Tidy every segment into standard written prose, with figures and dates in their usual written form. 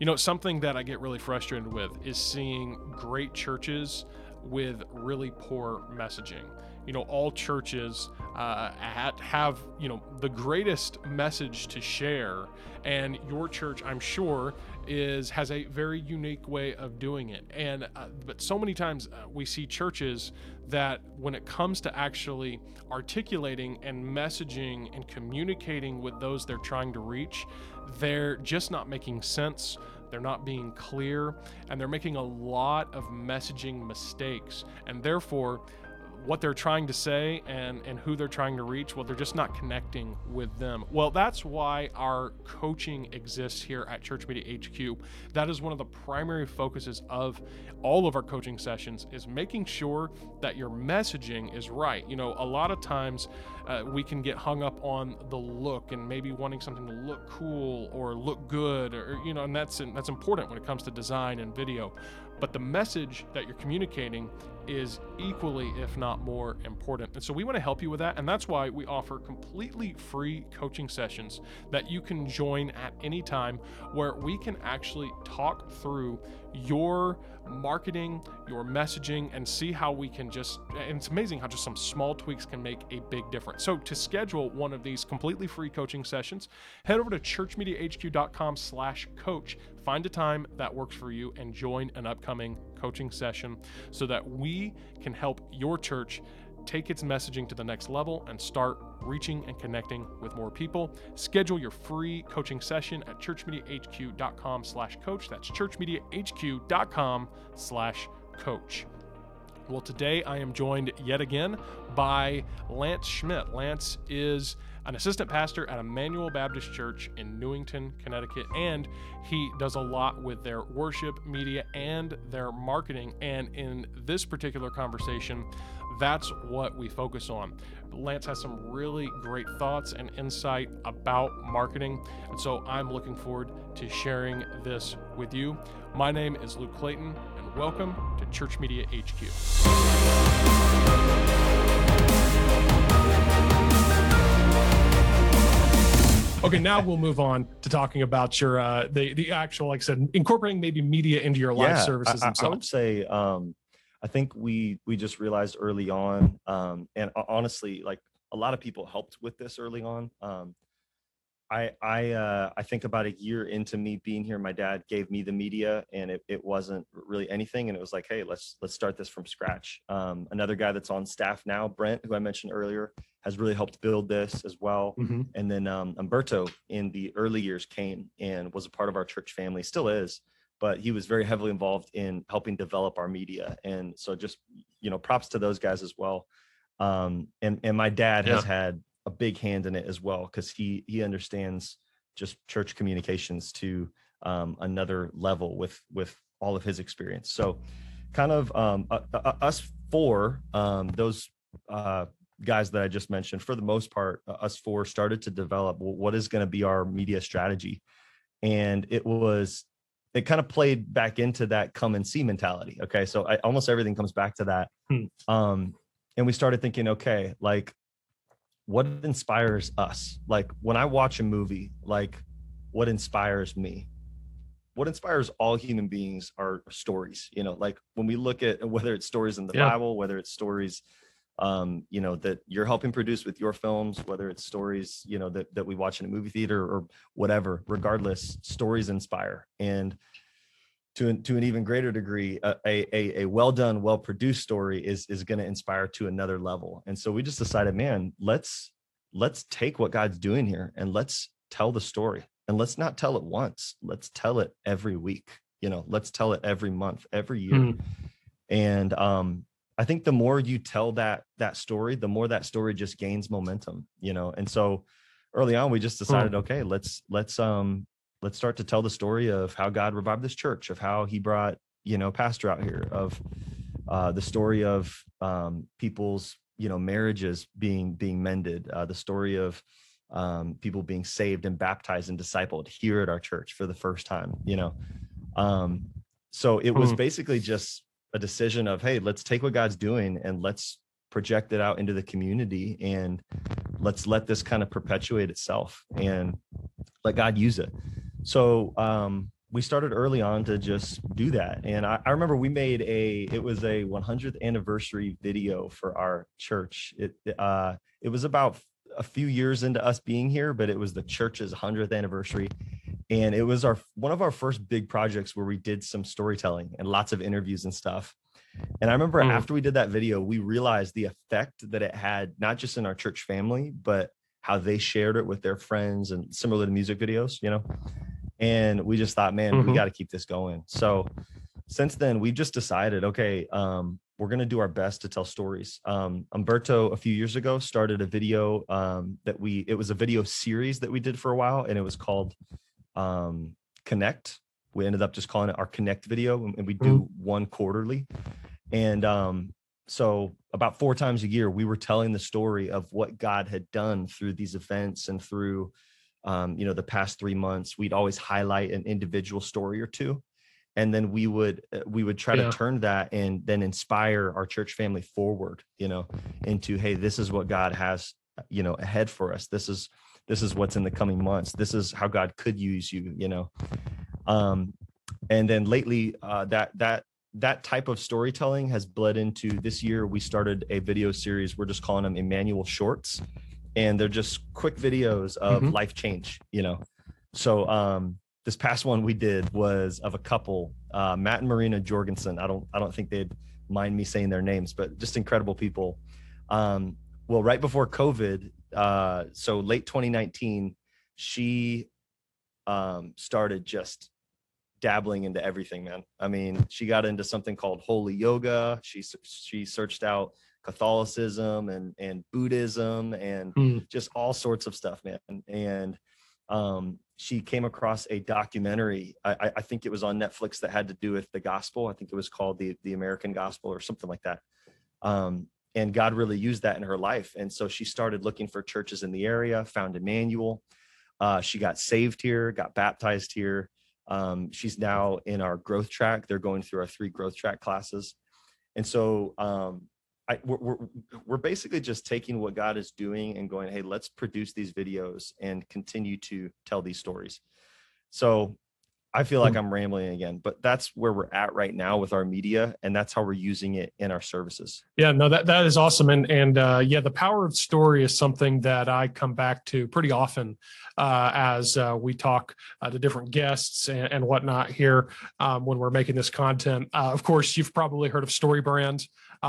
Something that I get really frustrated with is seeing great churches with really poor messaging. All churches have, the greatest message to share, and your church, I'm sure, has a very unique way of doing it. And but so many times we see churches that when it comes to actually articulating and messaging and communicating with those they're trying to reach, they're just not making sense. They're not being clear, and they're making a lot of messaging mistakes. And therefore, what they're trying to say and who they're trying to reach, well, they're just not connecting with them. Well, that's why our coaching exists here at Church Media HQ. That is one of the primary focuses of all of our coaching sessions, is making sure that your messaging is right. A lot of times we can get hung up on the look and maybe wanting something to look cool or look good, or and that's important when it comes to design and video. But the message that you're communicating is equally, if not more, important. And so we want to help you with that. And that's why we offer completely free coaching sessions that you can join at any time, where we can actually talk through your marketing, your messaging, and see how we can and it's amazing how just some small tweaks can make a big difference. So to schedule one of these completely free coaching sessions, head over to churchmediahq.com/coach, find a time that works for you, and join an upcoming coaching session so that we can help your church take its messaging to the next level and start reaching and connecting with more people. Schedule your free coaching session at churchmediahq.com/coach. That's churchmediahq.com/coach. Well, today I am joined yet again by Lance Schmidt. Lance is an assistant pastor at Emmanuel Baptist Church in Newington, Connecticut, and he does a lot with their worship, media, and their marketing. And in this particular conversation, that's what we focus on. Lance has some really great thoughts and insight about marketing, and so I'm looking forward to sharing this with you. My name is Luke Clayton, and welcome to Church Media HQ. Okay, now we'll move on to talking about your the actual, like I said, incorporating maybe media into your live services themselves. I would say, I think we just realized early on, and honestly, like a lot of people helped with this early on. I think about a year into me being here, my dad gave me the media, and it wasn't really anything, and it was like, hey, let's start this from scratch. Another guy that's on staff now, Brent, who I mentioned earlier, has really helped build this as well. Mm-hmm. And then Umberto in the early years came and was a part of our church family, still is, but he was very heavily involved in helping develop our media. And so just, props to those guys as well. And my dad has had a big hand in it as well, because he understands just church communications to another level with all of his experience. So kind of us four, those guys that I just mentioned, for the most part, us four started to develop what is going to be our media strategy. And it kind of played back into that come and see mentality. Okay. So almost everything comes back to that. And we started thinking, okay, like, what inspires us? Like when I watch a movie, like what inspires me? What inspires all human beings are stories. Like when we look at whether it's stories in the Bible, whether it's stories that you're helping produce with your films, whether it's stories, that we watch in a movie theater or whatever, regardless, stories inspire. And to an even greater degree, a well done, well produced story is going to inspire to another level. And so we just decided, man, let's take what God's doing here and let's tell the story, and let's not tell it once. Let's tell it every week. Let's tell it every month, every year. And I think the more you tell that story, the more that story just gains momentum. And so early on, we just decided, okay, let's start to tell the story of how God revived this church, of how he brought, pastor out here, of the story of people's, marriages being mended, the story of people being saved and baptized and discipled here at our church for the first time, So it was basically just a decision of, hey, let's take what God's doing and let's project it out into the community, and let's let this kind of perpetuate itself and let God use it. So we started early on to just do that. And I remember we made it was a 100th anniversary video for our church. It was about a few years into us being here, but it was the church's 100th anniversary. And it was one of our first big projects where we did some storytelling and lots of interviews and stuff. And I remember after we did that video, we realized the effect that it had, not just in our church family, but how they shared it with their friends, and similar to music videos, and we just thought, man, we got to keep this going. So since then, we've just decided, okay, we're going to do our best to tell stories. Umberto, a few years ago, started a video it was a video series that we did for a while, and it was called Connect. We ended up just calling it our Connect video, and we do one quarterly. And so about 4 times a year, we were telling the story of what God had done through these events and through the past 3 months. We'd always highlight an individual story or two, and then we would try to turn that and then inspire our church family forward, into, hey, this is what God has, ahead for us. This is what's in the coming months. This is how God could use you, and then lately, that type of storytelling has bled into this year. We started a video series. We're just calling them Emmanuel Shorts, and they're just quick videos of life change, So this past one we did was of a couple, Matt and Marina Jorgensen. I don't think they'd mind me saying their names, but just incredible people. Well, right before COVID, so late 2019, she started just dabbling into everything, man. I mean, she got into something called holy yoga. She searched out Catholicism and Buddhism and just all sorts of stuff, man. And she came across a documentary. I think it was on Netflix that had to do with the gospel. I think it was called the American Gospel or something like that. And God really used that in her life. And so she started looking for churches in the area, found Emmanuel. She got saved here, got baptized here. She's now in our growth track. They're going through our 3 growth track classes. And so we're basically just taking what God is doing and going, hey, let's produce these videos and continue to tell these stories. So I feel like I'm rambling again, but that's where we're at right now with our media, and that's how we're using it in our services. Yeah, no, that is awesome. And the power of story is something that I come back to pretty often as we talk to different guests and whatnot here when we're making this content. Of course, you've probably heard of StoryBrand.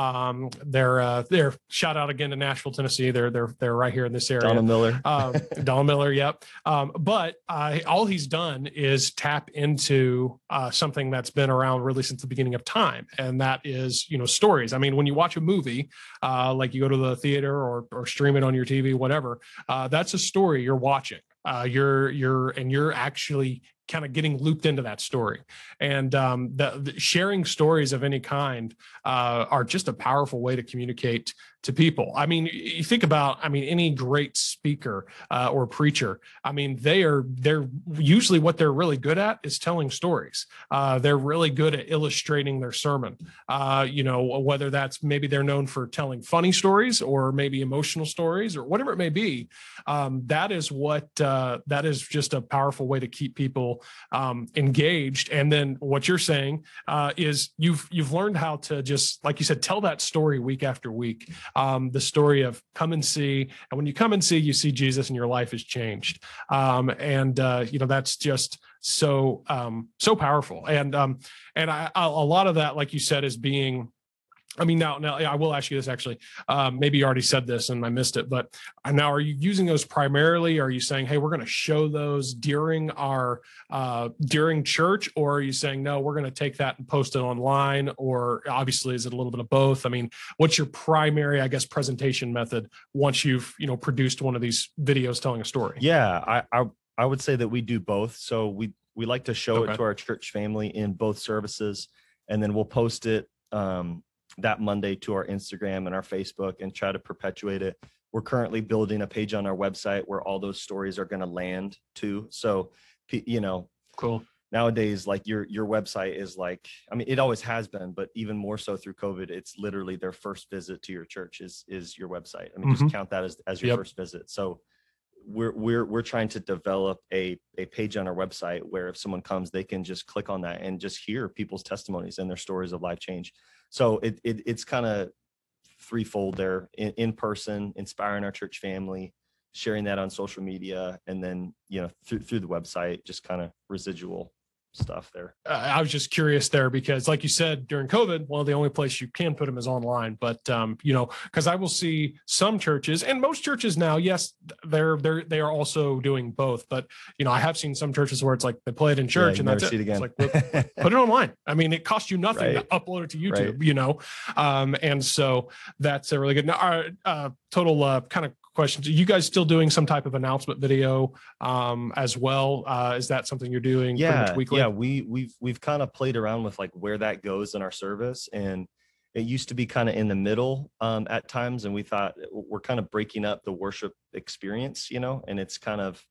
They're shout out again to Nashville, Tennessee. They're right here in this area. Donald Miller. Donald Miller. Yep. But all he's done is tap into something that's been around really since the beginning of time. And that is, stories. I mean, when you watch a movie, like you go to the theater or stream it on your TV, whatever, that's a story you're watching. You're actually kind of getting looped into that story, and the sharing stories of any kind are just a powerful way to communicate to people. I mean, you think about, any great speaker or preacher. I mean, they're usually what they're really good at is telling stories. They're really good at illustrating their sermon. Whether that's maybe they're known for telling funny stories or maybe emotional stories or whatever it may be. That is just a powerful way to keep people engaged. And then what you're saying is you've learned how to just, like you said, tell that story week after week. The story of come and see, and when you come and see, you see Jesus, and your life is changed. That's just so powerful. And a lot of that, like you said, is being. Now I will ask you this actually. Maybe you already said this and I missed it, but now are you using those primarily? Are you saying, hey, we're going to show those during church, or are you saying, no, we're going to take that and post it online? Or obviously, is it a little bit of both? I mean, what's your primary, I guess, presentation method once you've produced one of these videos telling a story? Yeah, I would say that we do both. So we like to show it to our church family in both services, and then we'll post it that Monday to our Instagram and our Facebook and try to perpetuate it. We're currently building a page on our website where all those stories are going to land too. So, cool. Nowadays, like your website is like, it always has been, but even more so through COVID, it's literally their first visit to your church is your website. Just count that as your first visit. So we're trying to develop a page on our website where if someone comes, they can just click on that and just hear people's testimonies and their stories of life change. So it's kind of threefold there: in person, inspiring our church family, sharing that on social media, and then, through the website, just kind of residual stuff there. I was just curious there because, like you said, during COVID, well, the only place you can put them is online. But because I will see some churches, and most churches now, yes, they are also doing both. But I have seen some churches where it's like they play it in church and that's it. It's like, put it online. I mean, it costs you nothing to upload it to YouTube. Right. And so that's a really good. Now, total kind of questions. Are you guys still doing some type of announcement video as well? Is that something you're doing pretty much weekly? Yeah, we've kind of played around with like where that goes in our service, and it used to be kind of in the middle at times, and we thought we're kind of breaking up the worship experience, and it's kind of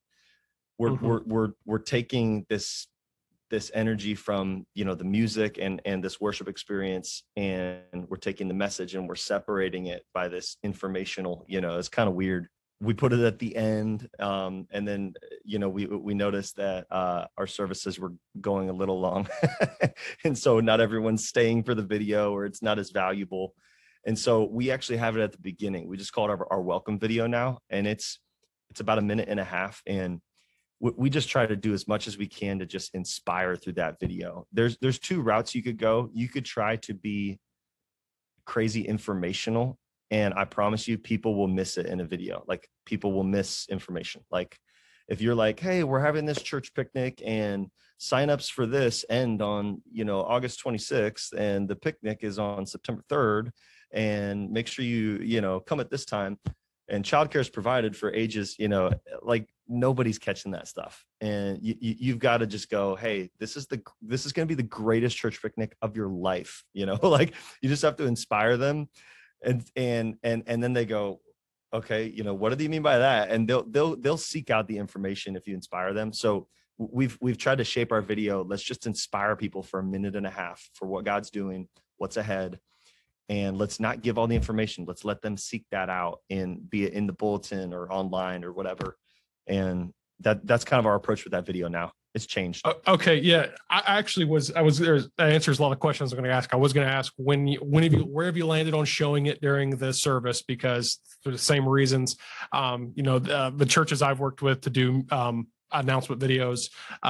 we're taking this energy from the music and this worship experience, and we're taking the message and we're separating it by this informational, it's kind of weird. We put it at the end, and then we noticed that our services were going a little long and so not everyone's staying for the video, or it's not as valuable, and so we actually have it at the beginning. We just call it our welcome video now, and it's about 1.5 minutes, and we just try to do as much as we can to just inspire through that video. There's two routes you could go. You could try to be crazy informational, and I promise you, people will miss it in a video. Like, people will miss information. Like, if you're like, hey, we're having this church picnic and signups for this end on, August 26th, and the picnic is on September 3rd, and make sure you come at this time, and childcare is provided for ages, like, nobody's catching that stuff. And you've got to just go, hey, this is going to be the greatest church picnic of your life. Like, you just have to inspire them. And then they go, okay, what do you mean by that? And they'll seek out the information if you inspire them. So we've tried to shape our video. Let's just inspire people for 1.5 minutes for what God's doing, what's ahead. And let's not give all the information. Let's let them seek that out, and be it in the bulletin or online or whatever. And that's kind of our approach with that video now. It's changed. Okay. Yeah. That answers a lot of questions I'm going to ask. I was going to ask where have you landed on showing it during the service? Because for the same reasons, the churches I've worked with to do, announcement videos,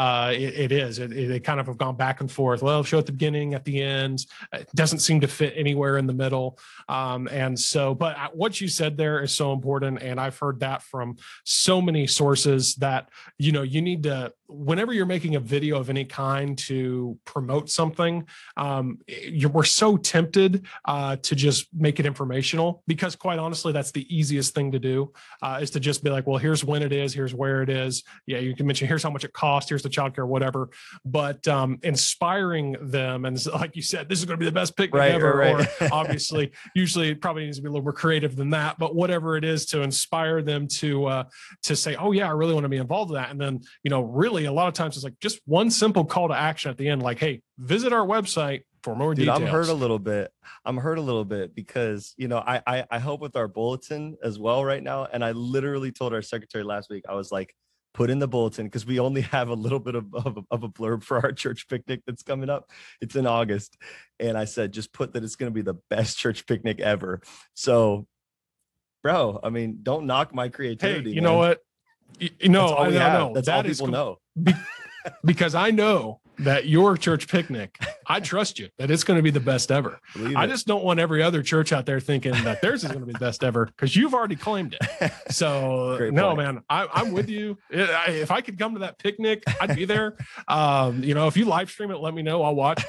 they kind of have gone back and forth. Well, show at the beginning, at the end. It doesn't seem to fit anywhere in the middle. And so, but what you said there is so important. And I've heard that from so many sources that, you need to, whenever you're making a video of any kind to promote something, we're so tempted to just make it informational, because quite honestly, that's the easiest thing to do, is to just be like, well, here's when it is, here's where it is. Yeah, you can mention, here's how much it costs, here's the childcare, whatever. But inspiring them, and like you said, this is going to be the best picnic ever. Right. Or obviously, usually it probably needs to be a little more creative than that, but whatever it is, to inspire them to say, oh yeah, I really want to be involved in that. And then, really a lot of times it's like just one simple call to action at the end, like, hey, visit our website for more details. I'm hurt a little bit because, I help with our bulletin as well right now. And I literally told our secretary last week, I was like, put in the bulletin, because we only have a little bit of a blurb for our church picnic that's coming up. It's in August. And I said, just put that it's going to be the best church picnic ever. So, bro, I mean, don't knock my creativity. Hey, you know what? I know. That's all people know. Because I know that your church picnic, I trust you that it's going to be the best ever. I just don't want every other church out there thinking that theirs is going to be the best ever, because you've already claimed it. So no, man, I'm with you. If I could come to that picnic, I'd be there. If you live stream it, let me know. I'll watch.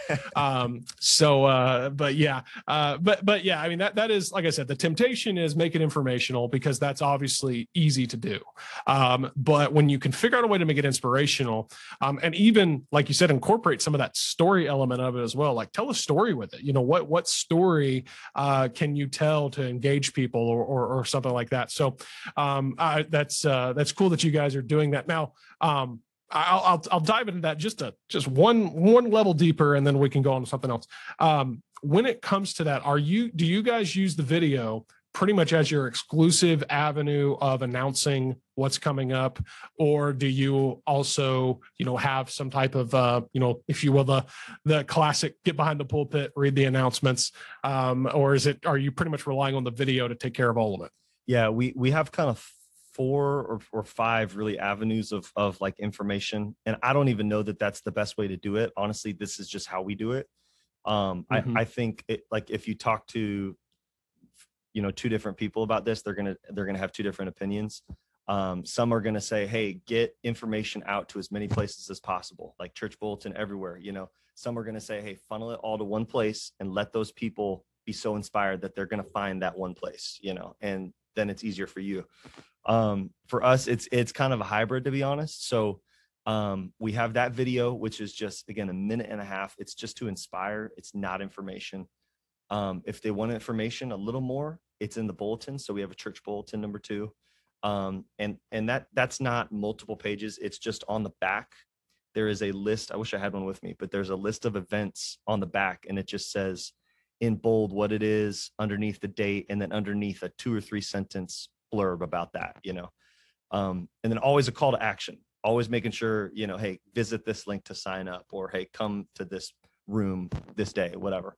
But yeah, I mean, that is, like I said, the temptation is make it informational, because that's obviously easy to do. But when you can figure out a way to make it inspirational, and even like you said, incorporate some of that story element of it as well. Like, tell a story with it. What story can you tell to engage people or something like that? So that's cool that you guys are doing that. Now, I'll dive into that just one level deeper, and then we can go on to something else. When it comes to that, do you guys use the video pretty much as your exclusive avenue of announcing what's coming up, or do you also, have some type of, if you will, the classic get behind the pulpit, read the announcements, or are you pretty much relying on the video to take care of all of it? Yeah, we have kind of four or five really avenues of like information, and I don't even know that that's the best way to do it. Honestly, this is just how we do it. I think it, like, if you talk to two different people about this, they're gonna have two different opinions. Some are gonna say, hey, get information out to as many places as possible, like church bulletin everywhere. Some are gonna say, hey, funnel it all to one place and let those people be so inspired that they're gonna find that one place, and then it's easier for you. For us, it's kind of a hybrid, to be honest. So we have that video, which is just, again, a minute and a half. It's just to inspire. It's not information. If they want information a little more, it's in the bulletin. So we have a church bulletin number 2. And that's not multiple pages. It's just on the back. There is a list. I wish I had one with me, but there's a list of events on the back, and it just says in bold what it is, underneath the date, and then underneath a 2 or 3 sentence blurb about that, and then always a call to action, always making sure, hey, visit this link to sign up, or hey, come to this room this day, whatever.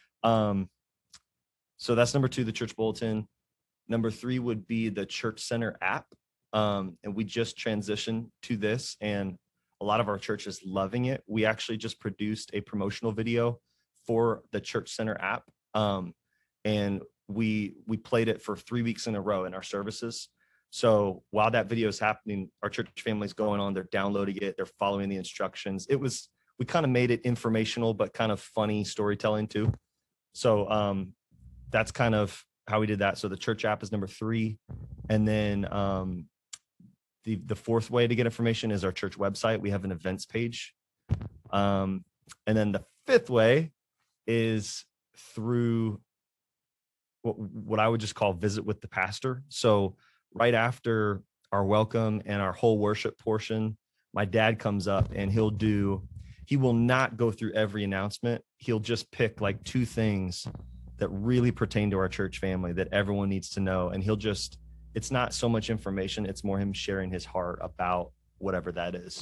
So that's number 2, the church bulletin. Number 3 would be the Church Center app. And we just transitioned to this, and a lot of our church is loving it. We actually just produced a promotional video for the Church Center app. And we played it for 3 weeks in a row in our services. So while that video is happening, our church family's going on, they're downloading it, they're following the instructions. We kind of made it informational, but kind of funny storytelling too. So that's kind of how we did that. So the church app is number 3. And then the 4th way to get information is our church website. We have an events page. And then the 5th way is through what I would just call visit with the pastor. So right after our welcome and our whole worship portion, my dad comes up and he will not go through every announcement. He'll just pick like 2 things that really pertain to our church family that everyone needs to know. And it's not so much information, it's more him sharing his heart about whatever that is,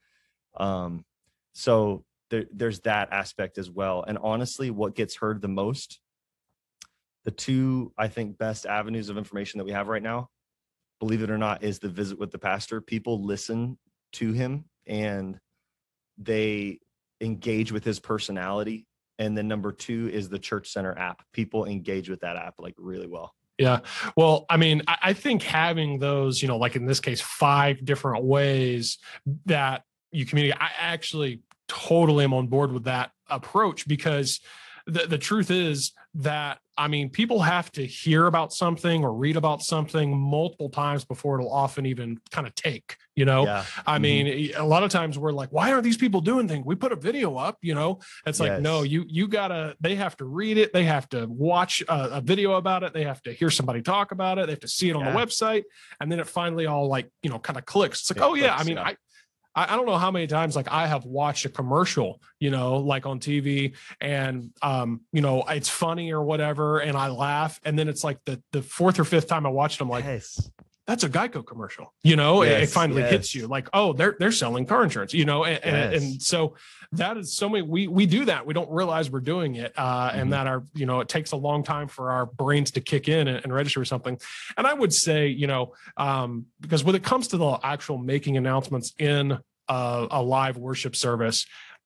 So there's that aspect as well. And honestly, what gets heard the most, the 2, I think, best avenues of information that we have right now, believe it or not, is the visit with the pastor. People listen to him and they engage with his personality. And then number 2 is the Church Center app. People engage with that app like really well. Yeah. Well, I mean, I think having those, like in this case, 5 different ways that you communicate, I actually totally am on board with that approach, because the truth is that, I mean, people have to hear about something or read about something multiple times before it'll often even kind of take, Yeah. I mean, a lot of times we're like, why aren't these people doing things? We put a video up, it's like, no, they have to read it. They have to watch a video about it. They have to hear somebody talk about it. They have to see it on the website. And then it finally all kind of clicks. It's like, I mean, I don't know how many times I have watched a commercial, like on TV, and it's funny or whatever, and I laugh, and then it's like the 4th or 5th time I watched them, like, yes, that's a Geico commercial, it finally hits you like, oh, they're selling car insurance, and so that is so many, we do that. We don't realize we're doing it. And that it takes a long time for our brains to kick in and register something. And I would say, because when it comes to the actual making announcements in a live worship service,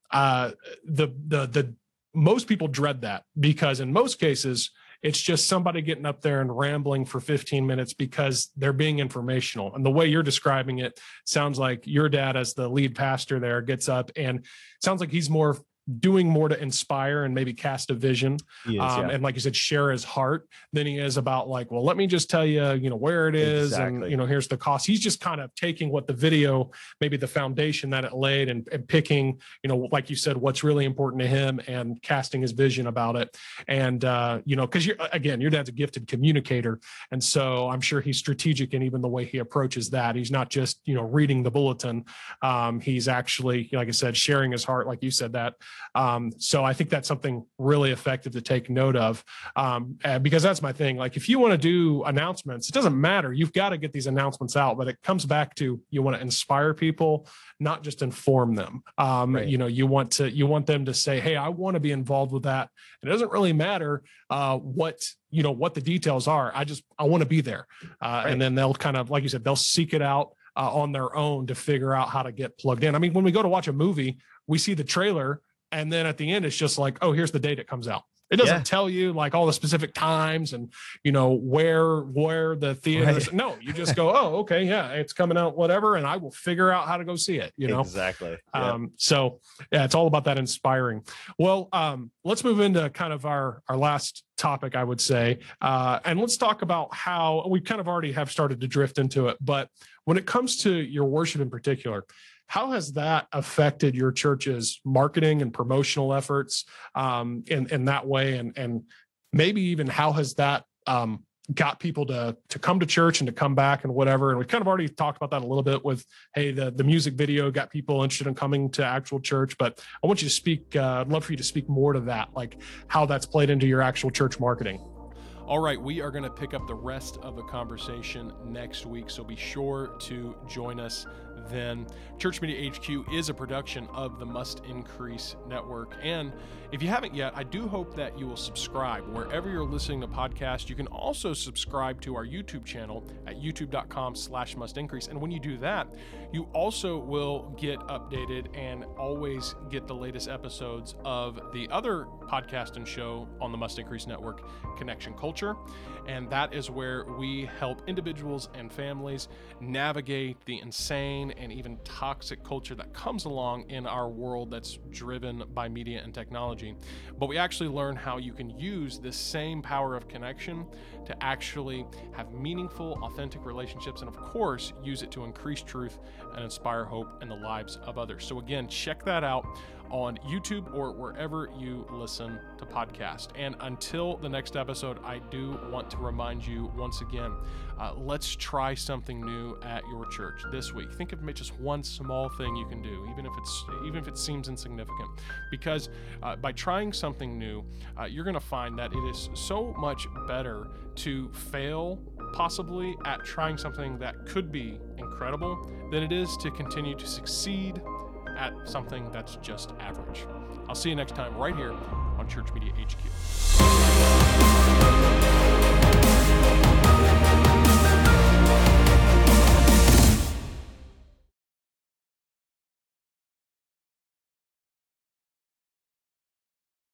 the most people dread that, because in most cases, it's just somebody getting up there and rambling for 15 minutes because they're being informational. And the way you're describing it sounds like your dad, as the lead pastor there, gets up and sounds like he's doing more to inspire and maybe cast a vision. And like you said, share his heart than he is about like, well, let me just tell you, where it is. Exactly. And, here's the cost. He's just kind of taking what the video, maybe the foundation that it laid, and picking, like you said, what's really important to him and casting his vision about it. And, cause your dad's a gifted communicator. And so I'm sure he's strategic in even the way he approaches that. He's not just, reading the bulletin. He's actually, like I said, sharing his heart, like you said, that So I think that's something really effective to take note of, because that's my thing. Like if you want to do announcements, it doesn't matter. You've got to get these announcements out, but it comes back to you want to inspire people, not just inform them. Right. You want them to say, hey, I want to be involved with that. And it doesn't really matter what the details are. I want to be there. Right. And then they'll kind of, like you said, they'll seek it out on their own to figure out how to get plugged in. I mean, when we go to watch a movie, we see the trailer, and then at the end, it's just like, oh, here's the date it comes out. It doesn't tell you like all the specific times and, where the theater is. Right. No, you just go, oh, okay. Yeah. It's coming out, whatever. And I will figure out how to go see it, Exactly. Yeah. So yeah, it's all about that inspiring. Well, let's move into kind of our last topic, I would say. And let's talk about how we kind of already have started to drift into it, but when it comes to your worship in particular, how has that affected your church's marketing and promotional efforts in that way? And maybe even how has that got people to come to church and to come back and whatever? And we kind of already talked about that a little bit with, hey, the music video got people interested in coming to actual church. But I want you to speak, I'd love for you to speak more to that, like how that's played into your actual church marketing. All right, we are going to pick up the rest of the conversation next week, so be sure to join us then. Church Media HQ is a production of the Must Increase Network, and if you haven't yet, I do hope that you will subscribe wherever you're listening to podcasts. You can also subscribe to our YouTube channel at youtube.com/mustincrease, and when you do that, you also will get updated and always get the latest episodes of the other podcast and show on the Must Increase Network, Connection Culture, and that is where we help individuals and families navigate the insane and even toxic culture that comes along in our world that's driven by media and technology. But we actually learn how you can use this same power of connection to actually have meaningful, authentic relationships, and of course, use it to increase truth and inspire hope in the lives of others. So again, check that out on YouTube or wherever you listen to podcasts. And until the next episode, I do want to remind you once again, let's try something new at your church this week. Think of just one small thing you can do, even if it seems insignificant, because by trying something new, you're going to find that it is so much better to fail possibly at trying something that could be incredible than it is to continue to succeed at something that's just average. I'll see you next time right here on Church Media HQ.